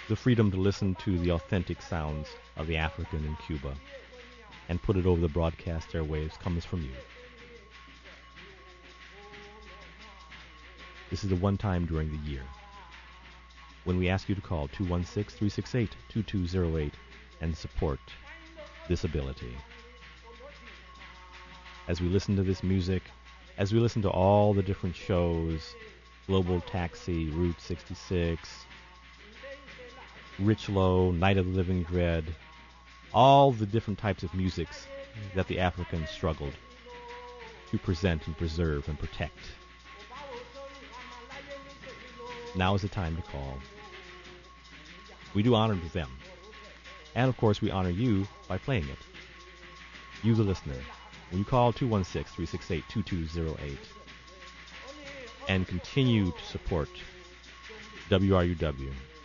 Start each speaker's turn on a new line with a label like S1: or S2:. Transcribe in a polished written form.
S1: the freedom to listen to the authentic sounds of the African in Cuba and put it over the broadcast airwaves comes from you. This is the one time during the year when we ask you to call 216-368-2208 and support this ability. As we listen to this music, as we listen to all the different shows, Global Taxi, Route 66, Rich Low, Night of the Living Dread, all the different types of musics that the Africans struggled to present and preserve and protect. Now is the time to call. We do honor to them. And, of course, we honor you by playing it. You, the listener. When you call 216-368-2208 and continue to support WRUW